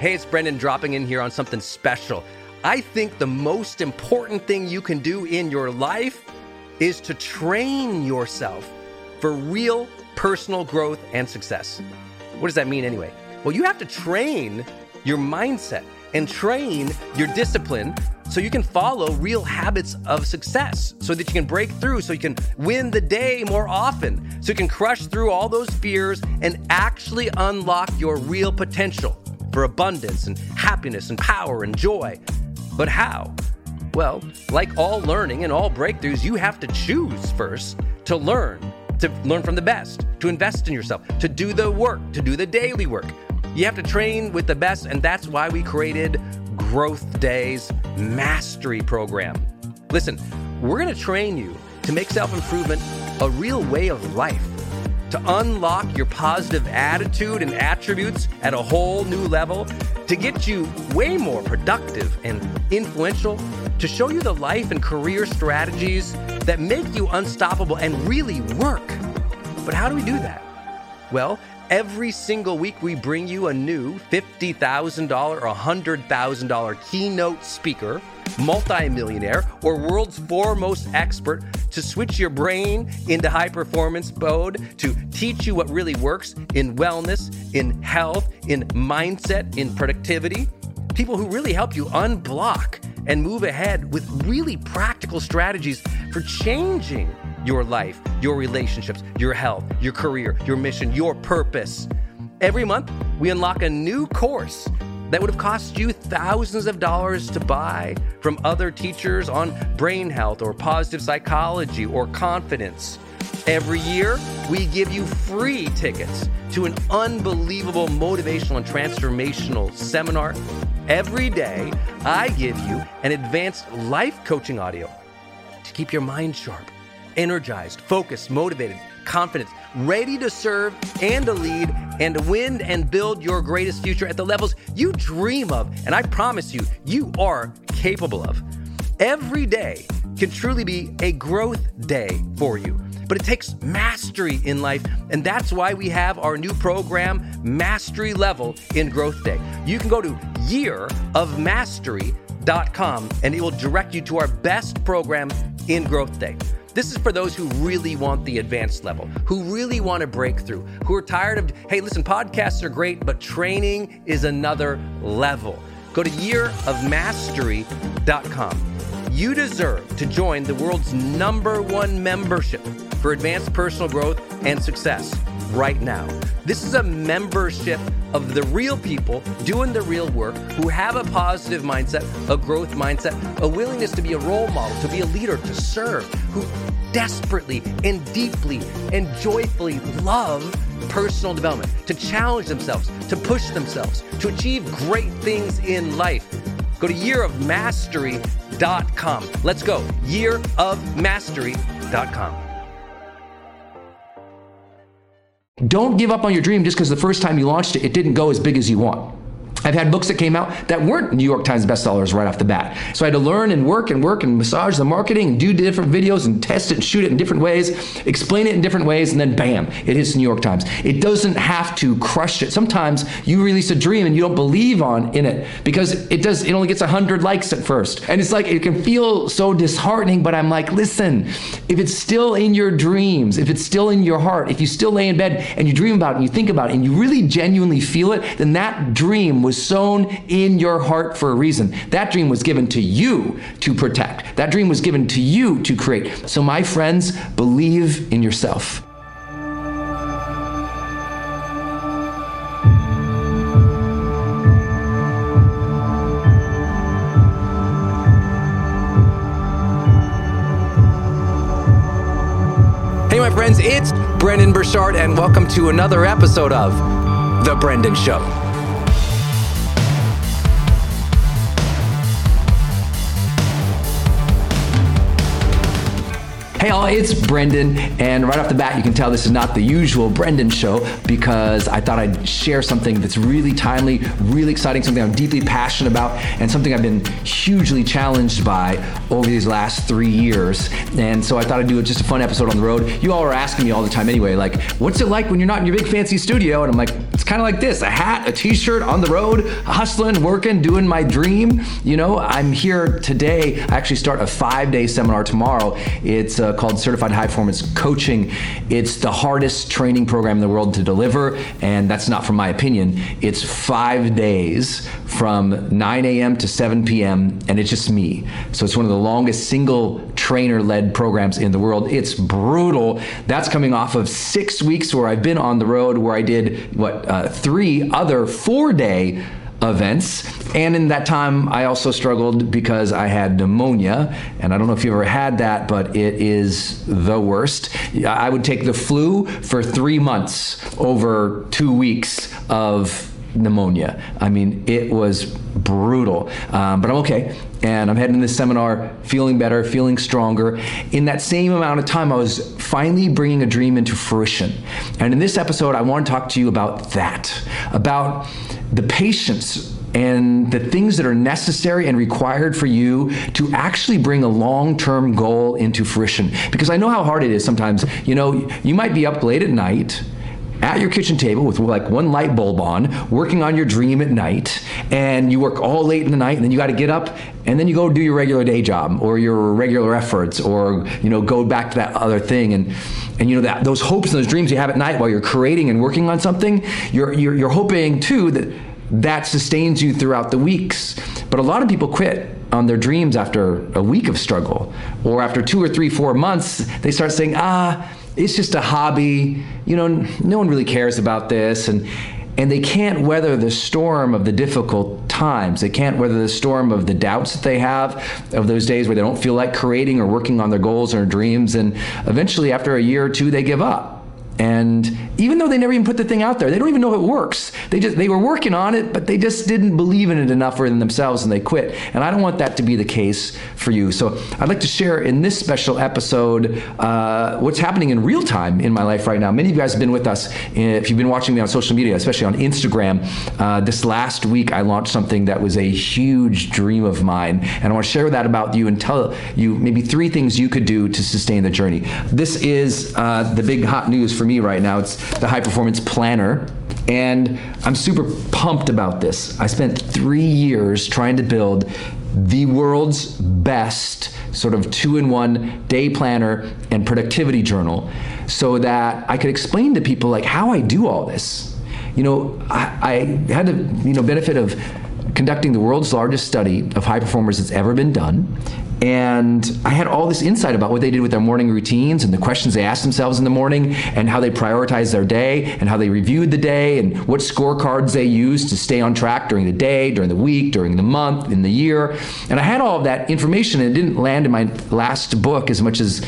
Hey, it's Brendan dropping in here on something special. I think the most important thing you can do in your life is to train yourself for real personal growth and success. What does that mean anyway? Well, you have to train your mindset and train your discipline so you can follow real habits of success, so that you can break through, so you can win the day more often, so you can crush through all those fears and actually unlock your real potential for abundance and happiness and power and joy. But how? Well, like all learning and all breakthroughs, you have to choose first to learn from the best, to invest in yourself, to do the work, to do the daily work. You have to train with the best, and that's why we created Growth Day's Mastery Program. Listen, we're going to train you to make self-improvement a real way of life, to unlock your positive attitude and attributes at a whole new level, to get you way more productive and influential, to show you the life and career strategies that make you unstoppable and really work. But how do we do that? Well, every single week we bring you a new $50,000 or $100,000 keynote speaker, multimillionaire, or world's foremost expert to switch your brain into high performance mode, to teach you what really works in wellness, in health, in mindset, in productivity. People who really help you unblock and move ahead with really practical strategies for changing your life, your relationships, your health, your career, your mission, your purpose. Every month, we unlock a new course that would have cost you thousands of dollars to buy from other teachers on brain health or positive psychology or confidence. Every year, we give you free tickets to an unbelievable motivational and transformational seminar. Every day, I give you an advanced life coaching audio to keep your mind sharp, energized, focused, motivated, confident, ready to serve and to lead and to win and build your greatest future at the levels you dream of. And I promise you, you are capable of. Every day can truly be a growth day for you. But it takes mastery in life, and that's why we have our new program, Mastery Level in Growth Day. You can go to yearofmastery.com, and it will direct you to our best program in Growth Day. This is for those who really want the advanced level, who really want to break through, who are tired of, hey, listen, podcasts are great, but training is another level. Go to yearofmastery.com. You deserve to join the world's #1 membership for advanced personal growth and success right now. This is a membership of the real people doing the real work, who have a positive mindset, a growth mindset, a willingness to be a role model, to be a leader, to serve, who desperately and deeply and joyfully love personal development, to challenge themselves, to push themselves, to achieve great things in life. Go to yearofmastery.com. Let's go. yearofmastery.com. Don't give up on your dream just because the first time you launched it, it didn't go as big as you want. I've had books that came out that weren't New York Times bestsellers right off the bat. So I had to learn and work and massage the marketing and do different videos and test it and shoot it in different ways, explain it in different ways, and then bam, it hits New York Times. It doesn't have to crush it. Sometimes you release a dream and you don't believe in it because it only gets 100 likes at first. And it's like, it can feel so disheartening, but I'm like, listen, if it's still in your dreams, if it's still in your heart, if you still lay in bed and you dream about it and you think about it and you really genuinely feel it, then that dream was sown in your heart for a reason. That dream was given to you to protect. That dream was given to you to create. So my friends, believe in yourself. Hey, my friends, it's Brendon Burchard, and welcome to another episode of The Brendan Show. Hey all, it's Brendan, and right off the bat you can tell this is not the usual Brendan show because I thought I'd share something that's really timely, really exciting, something I'm deeply passionate about, and something I've been hugely challenged by over these last 3 years. And so I thought I'd do just a fun episode on the road. You all are asking me all the time anyway, like, what's it like when you're not in your big fancy studio? And I'm like, It's kind of like this, a hat, a t-shirt, on the road, hustling, working, doing my dream. I'm here today. I actually start a 5-day seminar tomorrow. It's called Certified High Performance Coaching. It's the hardest training program in the world to deliver, and that's not from my opinion. It's 5 days from 9 a.m. to 7 p.m., and it's just me. So it's one of the longest single trainer-led programs in the world. It's brutal. That's coming off of 6 weeks where I've been on the road, where I did 3 other 4-day events. And in that time, I also struggled because I had pneumonia. And I don't know if you've ever had that, but it is the worst. I would take the flu for 3 months over 2 weeks of pneumonia. I mean, it was brutal, but I'm okay. And I'm heading to this seminar feeling better, feeling stronger. In that same amount of time, I was finally bringing a dream into fruition. And in this episode, I want to talk to you about that, about the patience and the things that are necessary and required for you to actually bring a long-term goal into fruition. Because I know how hard it is sometimes. You might be up late at night, at your kitchen table with like one light bulb on, working on your dream at night, and you work all late in the night, and then you got to get up, and then you go do your regular day job or your regular efforts, or go back to that other thing, and that those hopes and those dreams you have at night while you're creating and working on something, you're hoping too that sustains you throughout the weeks. But a lot of people quit on their dreams after a week of struggle, or after 2 or 3, 4 months, they start saying, it's just a hobby, no one really cares about this, and they can't weather the storm of the difficult times. They can't weather the storm of the doubts that they have, of those days where they don't feel like creating or working on their goals or dreams, and eventually after a year or two, they give up. And even though they never even put the thing out there, they don't even know if it works. They were working on it, but they just didn't believe in it enough for themselves, and they quit. And I don't want that to be the case for you. So I'd like to share in this special episode what's happening in real time in my life right now. Many of you guys have been with us. If you've been watching me on social media, especially on Instagram, this last week I launched something that was a huge dream of mine. And I want to share that about you and tell you maybe 3 things you could do to sustain the journey. This is the big hot news for me right now. It's the High Performance Planner, and I'm super pumped about this. I spent 3 years trying to build the world's best sort of 2-in-1 day planner and productivity journal, so that I could explain to people like how I do all this. I had the benefit of conducting the world's largest study of high performers that's ever been done. And I had all this insight about what they did with their morning routines and the questions they asked themselves in the morning, and how they prioritized their day, and how they reviewed the day, and what scorecards they used to stay on track during the day, during the week, during the month, in the year. And I had all of that information, and it didn't land in my last book as much as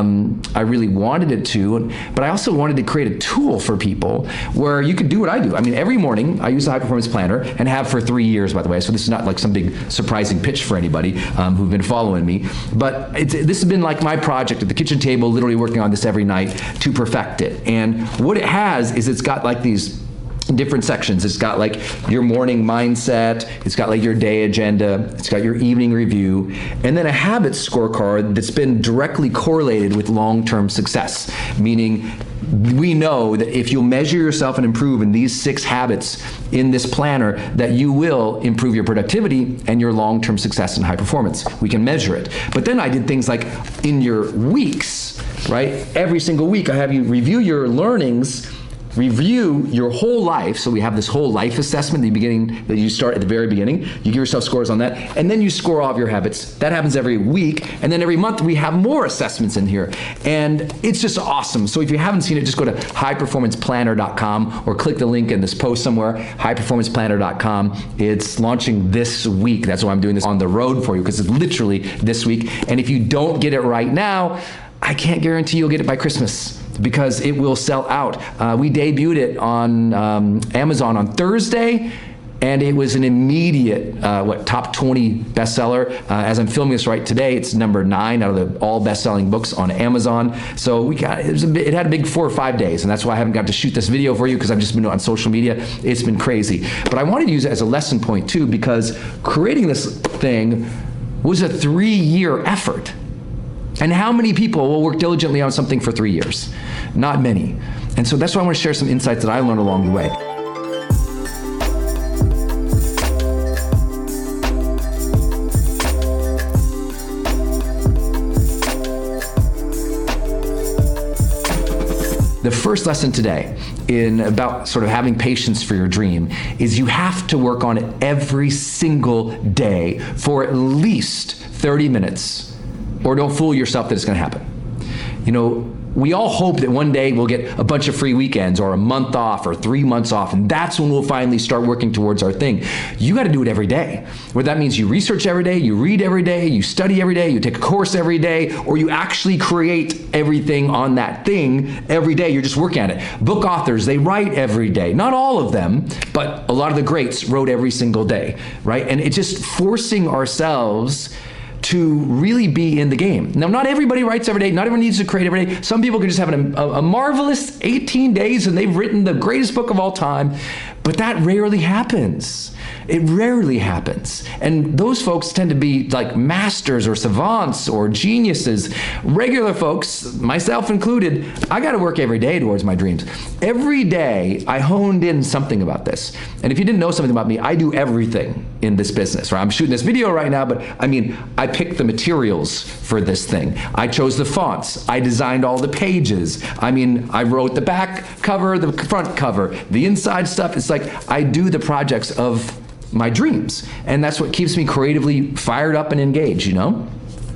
I really wanted it to. But I also wanted to create a tool for people where you could do what I do. I mean, every morning I use the High Performance Planner, and have for 3 years, by the way. So this is not like some big surprising pitch for anybody who've been following me, but this has been like my project at the kitchen table, literally working on this every night to perfect it. And what it has is it's got like these different sections. It's got like your morning mindset, it's got like your day agenda, it's got your evening review, and then a habits scorecard that's been directly correlated with long-term success, meaning we know that if you measure yourself and improve in these 6 habits in this planner, that you will improve your productivity and your long-term success and high performance. We can measure it. But then I did things like in your weeks, right? Every single week I have you review your learnings, review your whole life. So we have this whole life assessment at the beginning that you start at the very beginning. You give yourself scores on that, and then you score all of your habits. That happens every week, and then every month we have more assessments in here. And it's just awesome. So if you haven't seen it, just go to highperformanceplanner.com or click the link in this post somewhere, highperformanceplanner.com. It's launching this week. That's why I'm doing this on the road for you, because it's literally this week. And if you don't get it right now, I can't guarantee you'll get it by Christmas, because it will sell out. We debuted it on Amazon on Thursday, and it was an immediate top 20 bestseller. As I'm filming this right today, it's number 9 out of the all best-selling books on Amazon. So it had a big 4 or 5 days, and that's why I haven't got to shoot this video for you, because I've just been on social media. It's been crazy. But I wanted to use it as a lesson point too, because creating this thing was a 3-year effort. And how many people will work diligently on something for 3 years? Not many. And so that's why I want to share some insights that I learned along the way. first lesson today in about sort of having patience for your dream is you have to work on it every single day for at least 30 minutes, or don't fool yourself that it's going to happen. You know, we all hope that one day we'll get a bunch of free weekends or a month off or 3 months off, and that's when we'll finally start working towards our thing. You got to do it every day. Whether that means you research every day, you read every day, you study every day, you take a course every day, or you actually create everything on that thing every day. You're just working at it. Book authors, they write every day. Not all of them, but a lot of the greats wrote every single day, right? And it's just forcing ourselves to really be in the game. Now, not everybody writes every day. Not everyone needs to create every day. Some people can just have a marvelous 18 days and they've written the greatest book of all time, but that rarely happens. It rarely happens. And those folks tend to be like masters or savants or geniuses. Regular folks, myself included, I got to work every day towards my dreams. Every day I honed in something about this. And if you didn't know something about me, I do everything in this business, right? I'm shooting this video right now, but I mean, I picked the materials for this thing. I chose the fonts. I designed all the pages. I mean, I wrote the back cover, the front cover, the inside stuff. It's like I do the projects of my dreams. And that's what keeps me creatively fired up and engaged, you know?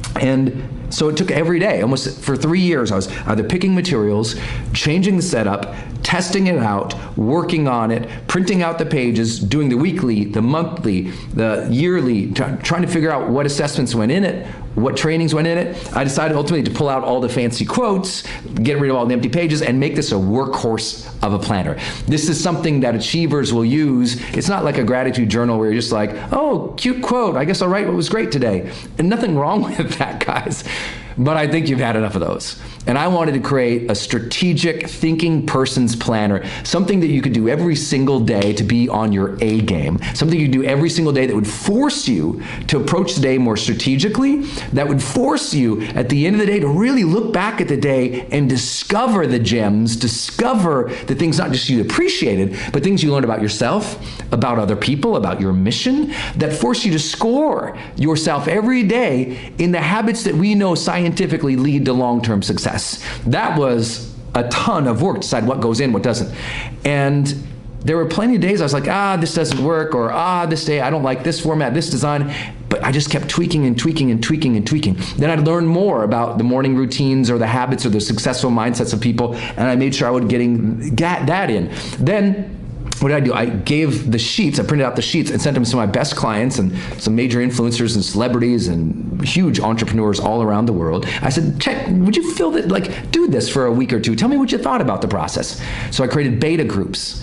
And so it took every day, almost for 3 years, I was either picking materials, changing the setup, testing it out, working on it, printing out the pages, doing the weekly, the monthly, the yearly, trying to figure out what assessments went in it, what trainings went in it. I decided ultimately to pull out all the fancy quotes, get rid of all the empty pages, and make this a workhorse of a planner. This is something that achievers will use. It's not like a gratitude journal where you're just like, oh, cute quote, I guess I'll write what was great today. And nothing wrong with that, guys. But I think you've had enough of those. And I wanted to create a strategic thinking person's planner, something that you could do every single day to be on your A game, something you do every single day that would force you to approach the day more strategically, that would force you at the end of the day to really look back at the day and discover the gems, discover the things not just you appreciated, but things you learned about yourself, about other people, about your mission, that force you to score yourself every day in the habits that we know scientifically lead to long-term success. That was a ton of work to decide what goes in, what doesn't. And there were plenty of days I was like, this doesn't work, or this day I don't like this format, this design. But I just kept tweaking and tweaking and tweaking and tweaking. Then I'd learn more about the morning routines or the habits or the successful mindsets of people, and I made sure I would getting that in. Then what did I do? I gave the sheets, I printed out the sheets and sent them to my best clients and some major influencers and celebrities and huge entrepreneurs all around the world. I said, check, would you feel that, like, do this for a week or two? Tell me what you thought about the process. So I created beta groups,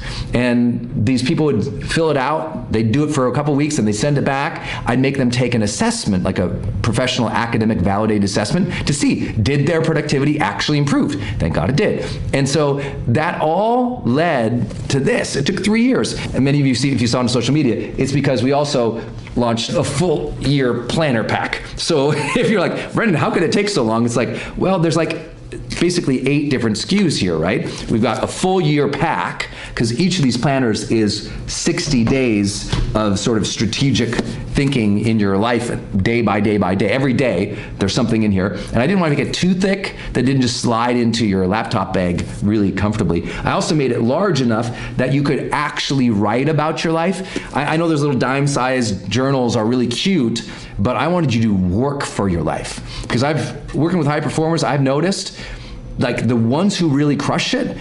and these people would fill it out. They'd do it for a couple weeks and they send it back. I'd make them take an assessment, like a professional academic validated assessment, to see, did their productivity actually improve? Thank God it did. And so that all led to this. It took 3 years. And many of you see, if you saw on social media, it's because we also launched a full year planner pack. So if you're like, Brendan, how could it take so long? It's like, well, there's like basically 8 different SKUs here, right? We've got a full year pack, because each of these planners is 60 days of sort of strategic thinking in your life, day by day by day. Every day there's something in here. And I didn't want to make it too thick that didn't just slide into your laptop bag really comfortably. I also made it large enough that you could actually write about your life. I know those little dime-sized journals are really cute, but I wanted you to work for your life. Because working with high performers, I've noticed, like, the ones who really crush it,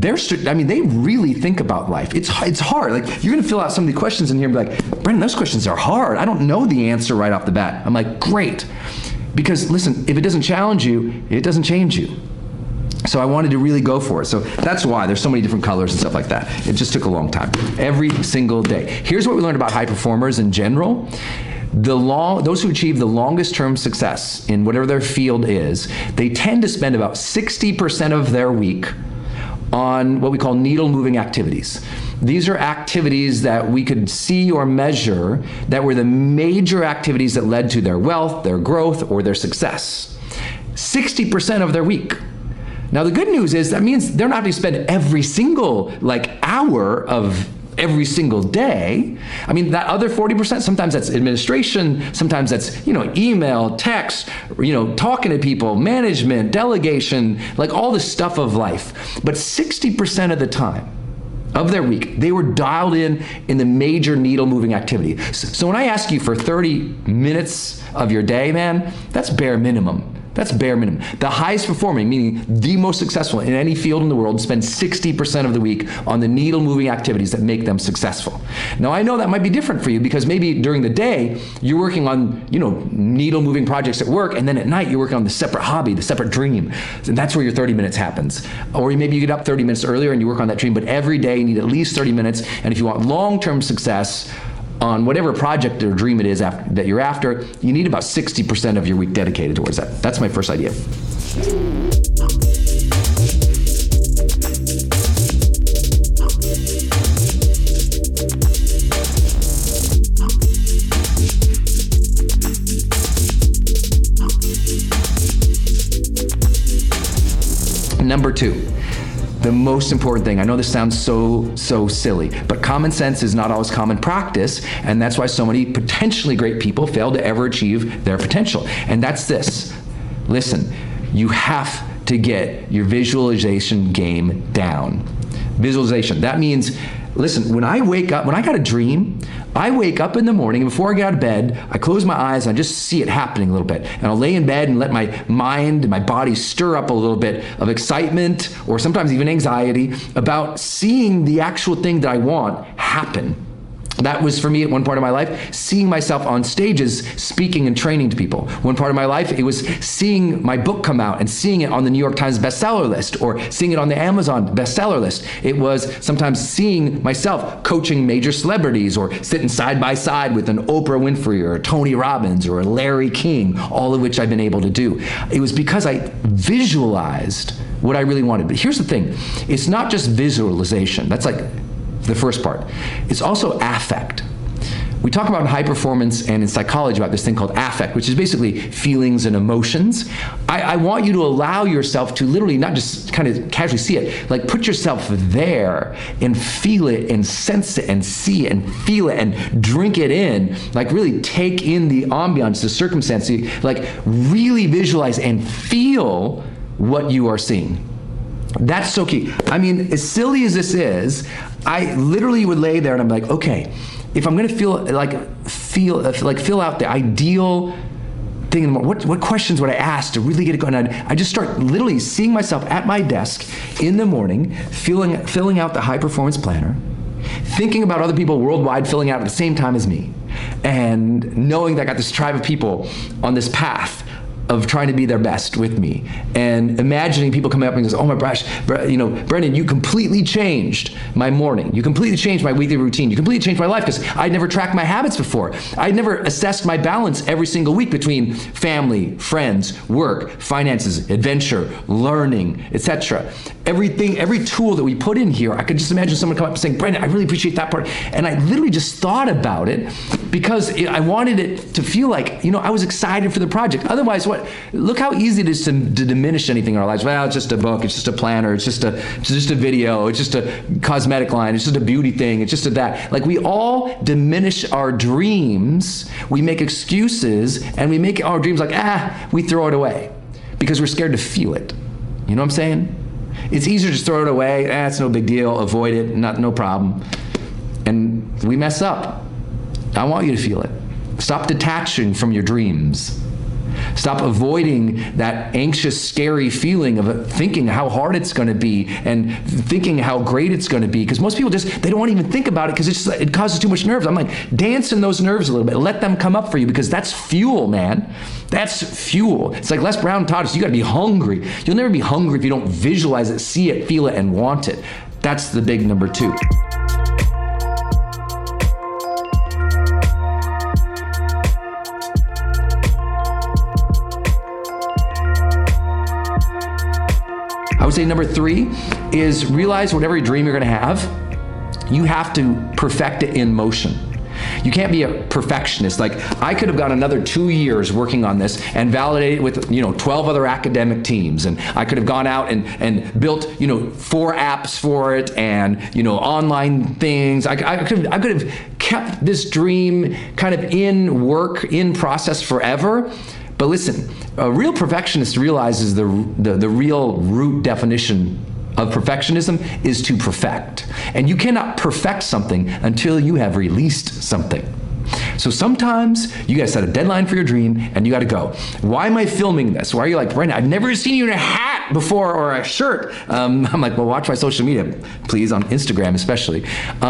they really think about life. It's hard. Like, you're gonna fill out some of the questions in here and be like, Brendan, those questions are hard. I don't know the answer right off the bat. I'm like, great. Because listen, if it doesn't challenge you, it doesn't change you. So I wanted to really go for it. So that's why there's so many different colors and stuff like that. It just took a long time. Every single day. Here's what we learned about high performers in general. Those who achieve the longest term success in whatever their field is, they tend to spend about 60% of their week on what we call needle moving activities. These are activities that we could see or measure that were the major activities that led to their wealth, their growth, or their success. 60% of their week. Now the good news is that means they're not going to spend every single hour of every single day. I mean, that other 40%, sometimes that's administration, sometimes that's, email, text, talking to people, management, delegation, like all the stuff of life. But 60% of the time of their week, they were dialed in the major needle moving activity. So when I ask you for 30 minutes of your day, man, that's bare minimum. That's bare minimum. The highest performing, meaning the most successful in any field in the world, spend 60% of the week on the needle moving activities that make them successful. Now, I know that might be different for you because maybe during the day, you're working on, needle moving projects at work, and then at night, you're working on the separate hobby, the separate dream. And that's where your 30 minutes happens. Or maybe you get up 30 minutes earlier and you work on that dream, but every day you need at least 30 minutes. And if you want long-term success, on whatever project or dream it is that you're after, you need about 60% of your week dedicated towards that. That's my first idea. Number 2. The most important thing, I know this sounds so silly, but common sense is not always common practice, and that's why so many potentially great people fail to ever achieve their potential. And that's this. Listen, you have to get your visualization game down. Visualization, that means, listen, when I wake up, when I got a dream, I wake up in the morning, and before I get out of bed, I close my eyes and I just see it happening a little bit. And I'll lay in bed and let my mind and my body stir up a little bit of excitement or sometimes even anxiety about seeing the actual thing that I want happen. That was for me at one part of my life, seeing myself on stages, speaking and training to people. One part of my life, it was seeing my book come out and seeing it on the New York Times bestseller list or seeing it on the Amazon bestseller list. It was sometimes seeing myself coaching major celebrities or sitting side by side with an Oprah Winfrey or a Tony Robbins or a Larry King, all of which I've been able to do. It was because I visualized what I really wanted. But here's the thing, it's not just visualization. That's like the first part. It's also affect. We talk about in high performance and in psychology about this thing called affect, which is basically feelings and emotions. I want you to allow yourself to literally not just kind of casually see it, like put yourself there and feel it and sense it and see it and feel it and drink it in, like really take in the ambiance, the circumstance, like really visualize and feel what you are seeing. That's so key. I mean, as silly as this is, I literally would lay there and I'm like, okay, if I'm gonna fill out the ideal thing in the morning, what questions would I ask to really get it going? I just start literally seeing myself at my desk in the morning, filling out the high performance planner, thinking about other people worldwide filling out at the same time as me, and knowing that I got this tribe of people on this path of trying to be their best with me, and imagining people coming up and goes, oh my gosh, Brendan, you completely changed my morning. You completely changed my weekly routine. You completely changed my life because I'd never tracked my habits before. I'd never assessed my balance every single week between family, friends, work, finances, adventure, learning, etc. Everything, every tool that we put in here, I could just imagine someone come up and saying, Brendan, I really appreciate that part. And I literally just thought about it because I wanted it to feel like, I was excited for the project. Otherwise, look how easy it is to diminish anything in our lives. Well, it's just a book, it's just a planner, it's just a video, it's just a cosmetic line, it's just a beauty thing, it's just a that. Like we all diminish our dreams, we make excuses, and we make our dreams like, we throw it away because we're scared to feel it. You know what I'm saying? It's easier to just throw it away, it's no big deal, avoid it, no problem. And we mess up. I want you to feel it. Stop detaching from your dreams. Stop avoiding that anxious, scary feeling of thinking how hard it's going to be and thinking how great it's going to be. Because most people they don't want to even think about it because it causes too much nerves. I'm like, dance in those nerves a little bit. Let them come up for you because that's fuel, man. That's fuel. It's like Les Brown taught us, you got to be hungry. You'll never be hungry if you don't visualize it, see it, feel it, and want it. That's the big number 2. I would say number 3 is realize whatever dream you're going to have, you have to perfect it in motion. You can't be a perfectionist. Like, I could have gone another 2 years working on this and validated it with 12 other academic teams, and I could have gone out and built 4 apps for it, and online things. I could have kept this dream kind of in process forever. But listen, a real perfectionist realizes the real root definition of perfectionism is to perfect. And you cannot perfect something until you have released something. So sometimes you gotta set a deadline for your dream and you gotta go. Why am I filming this? Why are you like, Brandon, I've never seen you in a hat before or a shirt. I'm like, well, watch my social media, please, on Instagram especially.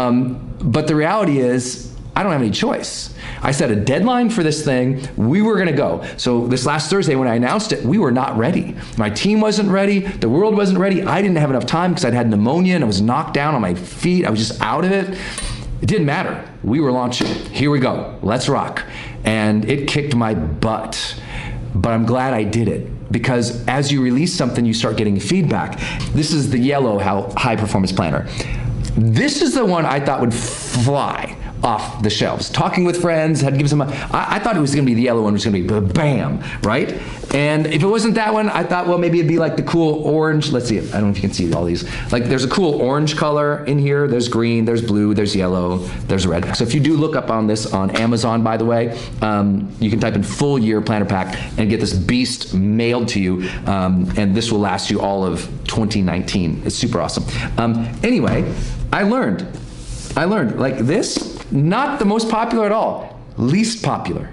But the reality is, I don't have any choice. I set a deadline for this thing. We were gonna go. So this last Thursday when I announced it, we were not ready. My team wasn't ready. The world wasn't ready. I didn't have enough time because I'd had pneumonia and I was knocked down on my feet. I was just out of it. It didn't matter. We were launching. Here we go. Let's rock. And it kicked my butt. But I'm glad I did it, because as you release something, you start getting feedback. This is the yellow high performance planner. This is the one I thought would fly off the shelves. Talking with friends, had to give some, I thought it was gonna be the yellow one, was gonna be bam, right? And if it wasn't that one, I thought, well, maybe it'd be like the cool orange. Let's see, I don't know if you can see all these. Like, there's a cool orange color in here. There's green, there's blue, there's yellow, there's red. So if you do look up on this on Amazon, by the way, you can type in full year planner pack and get this beast mailed to you. And this will last you all of 2019. It's super awesome. Anyway, I learned like this, not the most popular at all, least popular.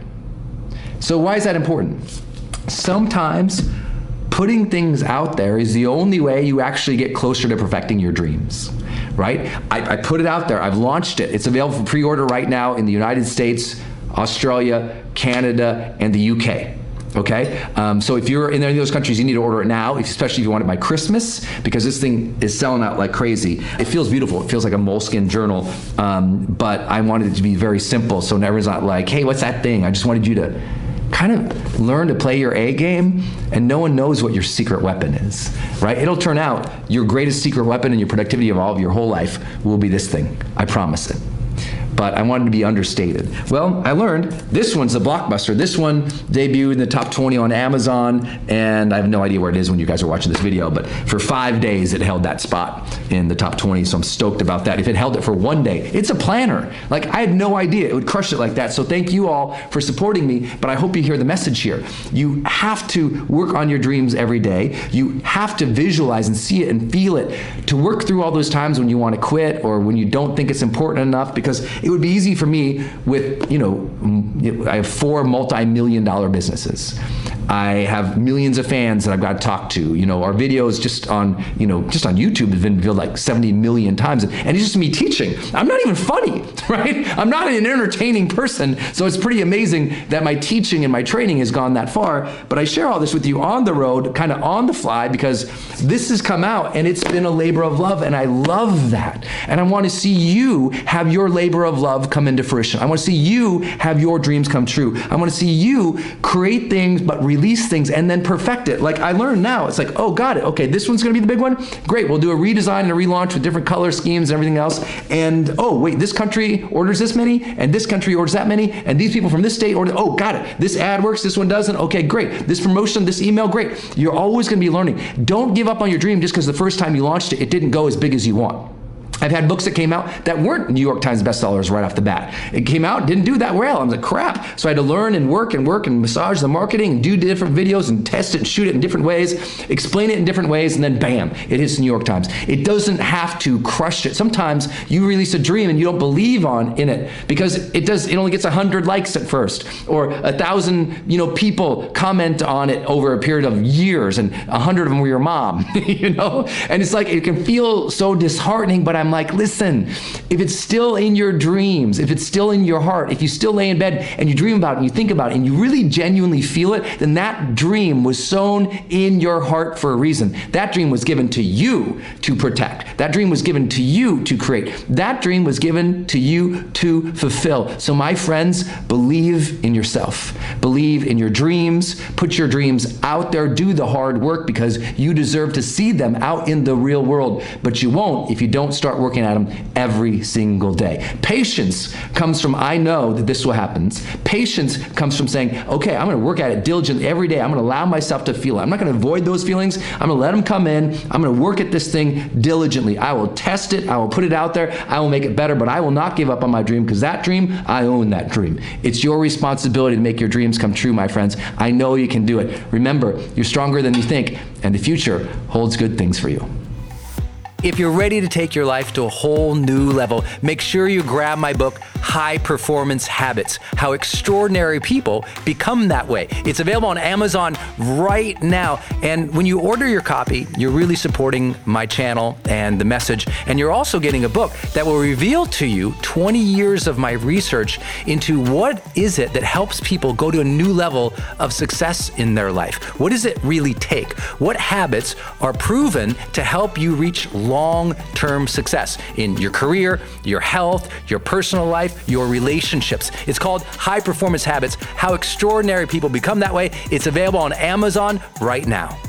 So why is that important? Sometimes putting things out there is the only way you actually get closer to perfecting your dreams, right? I put it out there, I've launched it. It's available for pre-order right now in the United States, Australia, Canada, and the UK. Okay, so if you're in any of those countries, you need to order it now, especially if you want it by Christmas, because this thing is selling out like crazy. It feels beautiful. It feels like a moleskin journal, but I wanted it to be very simple, so everyone's not like, hey, what's that thing? I just wanted you to kind of learn to play your A game, and no one knows what your secret weapon is, right? It'll turn out your greatest secret weapon and your productivity of your whole life will be this thing. I promise it. But I wanted to be understated. Well, I learned this one's a blockbuster. This one debuted in the top 20 on Amazon, and I have no idea where it is when you guys are watching this video, but for 5 days it held that spot in the top 20, so I'm stoked about that. If it held it for 1 day, it's a planner. Like, I had no idea it would crush it like that, so thank you all for supporting me, but I hope you hear the message here. You have to work on your dreams every day. You have to visualize and see it and feel it to work through all those times when you want to quit or when you don't think it's important enough, because it would be easy for me with, I have 4 multi-million-dollar businesses. I have millions of fans that I've got to talk to. Our videos just on YouTube have been viewed like 70 million times. And it's just me teaching. I'm not even funny, right? I'm not an entertaining person. So it's pretty amazing that my teaching and my training has gone that far. But I share all this with you on the road, kind of on the fly, because this has come out and it's been a labor of love. And I love that. And I want to see you have your labor of love come into fruition. I want to see you have your dreams come true. I want to see you create things, but release things and then perfect it. Like, I learned now, it's like, oh, got it. Okay, this one's going to be the big one. Great, we'll do a redesign and a relaunch with different color schemes and everything else. And, oh, wait, this country orders this many, and this country orders that many, and these people from this state order, oh, got it. This ad works, this one doesn't. Okay, great. This promotion, this email, great. You're always going to be learning. Don't give up on your dream just because the first time you launched it, it didn't go as big as you want. I've had books that came out that weren't New York Times bestsellers right off the bat. It came out, didn't do that well. I was like, crap. So I had to learn and work and massage the marketing and do different videos and test it and shoot it in different ways, explain it in different ways, and then bam, it hits the New York Times. It doesn't have to crush it. Sometimes you release a dream and you don't believe in it because it only gets 100 likes at first, or 1,000 people comment on it over a period of years, and 100 of them were your mom, And it's like, it can feel so disheartening, but I'm like, listen, if it's still in your dreams, if it's still in your heart, if you still lay in bed and you dream about it and you think about it and you really genuinely feel it, then that dream was sown in your heart for a reason. That dream was given to you to protect. That dream was given to you to create. That dream was given to you to fulfill. So my friends, believe in yourself. Believe in your dreams. Put your dreams out there. Do the hard work because you deserve to see them out in the real world. But you won't if you don't start start working at them every single day. Patience comes from, I know that this will happen. Patience comes from saying, okay, I'm going to work at it diligently every day. I'm going to allow myself to feel it. I'm not going to avoid those feelings. I'm going to let them come in. I'm going to work at this thing diligently. I will test it. I will put it out there. I will make it better, but I will not give up on my dream, because that dream, I own that dream. It's your responsibility to make your dreams come true, my friends. I know you can do it. Remember, you're stronger than you think, and the future holds good things for you. If you're ready to take your life to a whole new level, make sure you grab my book, High Performance Habits: How Extraordinary People Become That Way. It's available on Amazon right now. And when you order your copy, you're really supporting my channel and the message. And you're also getting a book that will reveal to you 20 years of my research into what is it that helps people go to a new level of success in their life. What does it really take? What habits are proven to help you reach long-term success in your career, your health, your personal life, your relationships? It's called High Performance Habits: How Extraordinary People Become That Way. It's available on Amazon right now.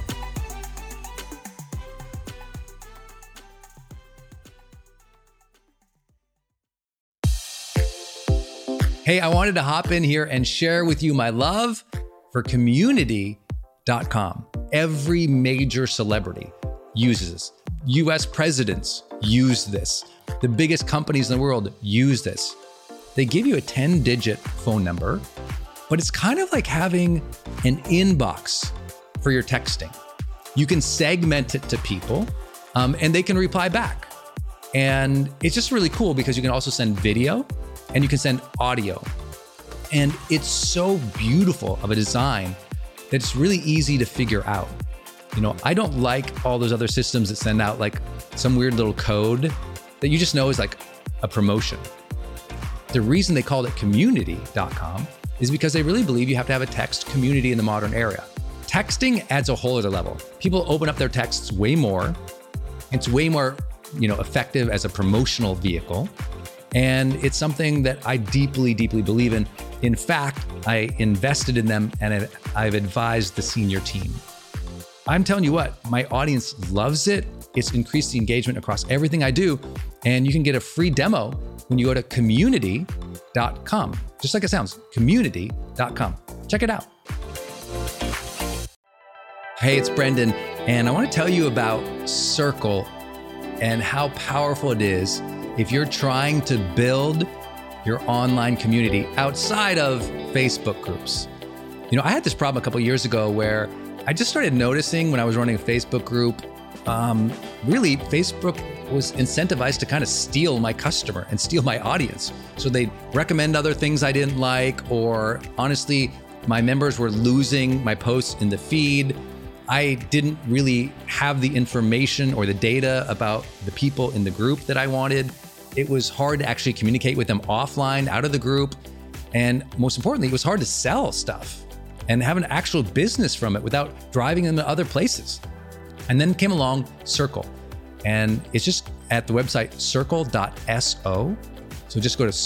Hey, I wanted to hop in here and share with you my love for Community.com. Every major celebrity uses this. US presidents use this. The biggest companies in the world use this. They give you a 10-digit phone number, but it's kind of like having an inbox for your texting. You can segment it to people, and they can reply back. And it's just really cool because you can also send video and you can send audio. And it's so beautiful of a design that it's really easy to figure out. You know, I don't like all those other systems that send out like some weird little code that you just know is like a promotion. The reason they called it Community.com is because they really believe you have to have a text community in the modern era. Texting adds a whole other level. People open up their texts way more. It's way more, effective as a promotional vehicle. And it's something that I deeply, deeply believe in. In fact, I invested in them and I've advised the senior team. I'm telling you what, my audience loves it. It's increased the engagement across everything I do. And you can get a free demo when you go to Community.com. Just like it sounds, Community.com. Check it out. Hey, it's Brendan, and I want to tell you about Circle and how powerful it is if you're trying to build your online community outside of Facebook groups. I had this problem a couple of years ago where I just started noticing when I was running a Facebook group, really Facebook was incentivized to kind of steal my customer and steal my audience. So they'd recommend other things I didn't like, or honestly, my members were losing my posts in the feed. I didn't really have the information or the data about the people in the group that I wanted. It was hard to actually communicate with them offline, out of the group. And most importantly, it was hard to sell stuff and have an actual business from it without driving them to other places. And then came along Circle. And it's just at the website circle.so. So just go to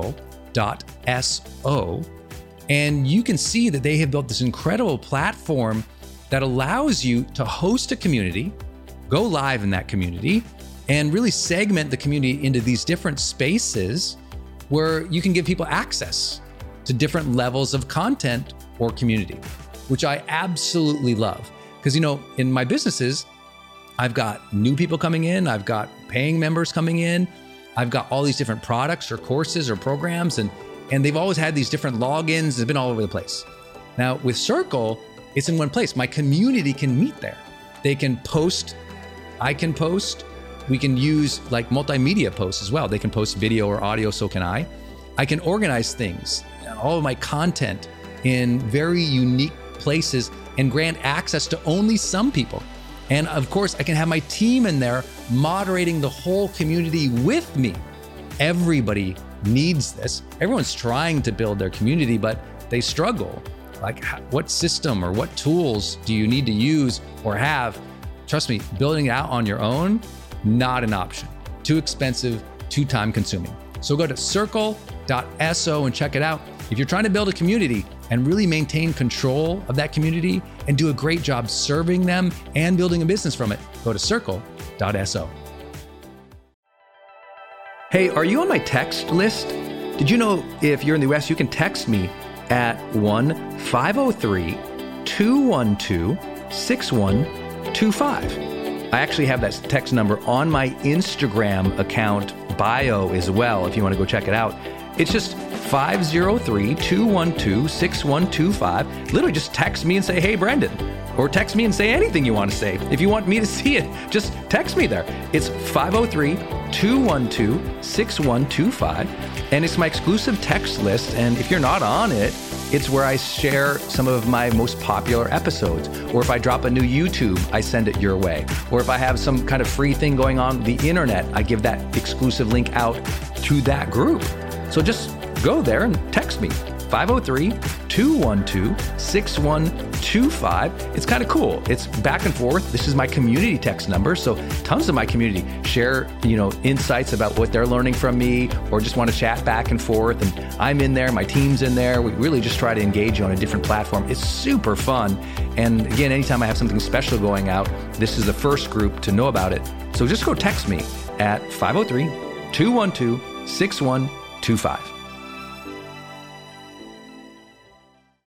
circle.so. And you can see that they have built this incredible platform that allows you to host a community, go live in that community, and really segment the community into these different spaces where you can give people access to different levels of content or community, which I absolutely love. Because, in my businesses, I've got new people coming in, I've got paying members coming in, I've got all these different products or courses or programs, and they've always had these different logins. They've been all over the place. Now with Circle, it's in one place. My community can meet there. They can post, I can post, we can use like multimedia posts as well. They can post video or audio, so can I. I can organize things, all of my content in very unique places and grant access to only some people. And of course, I can have my team in there moderating the whole community with me. Everybody needs this. Everyone's trying to build their community, but they struggle. Like, what system or what tools do you need to use or have? Trust me, building it out on your own, not an option. Too expensive, too time consuming. So go to circle.so and check it out. If you're trying to build a community and really maintain control of that community and do a great job serving them and building a business from it, go to circle.so. Hey, are you on my text list? Did you know if you're in the US, you can text me at 1-503-212-6125. I actually have that text number on my Instagram account bio as well, if you want to go check it out. It's just 503-212-6125. Literally just text me and say, hey, Brendan. Or text me and say anything you want to say. If you want me to see it, just text me there. It's 503-212-6125. And it's my exclusive text list. And if you're not on it, it's where I share some of my most popular episodes. Or if I drop a new YouTube, I send it your way. Or if I have some kind of free thing going on the internet, I give that exclusive link out to that group. So just go there and text me, 503-212-6125. It's kind of cool. It's back and forth. This is my community text number. So tons of my community share, insights about what they're learning from me or just want to chat back and forth. And I'm in there. My team's in there. We really just try to engage you on a different platform. It's super fun. And again, anytime I have something special going out, this is the first group to know about it. So just go text me at 503-212-6125.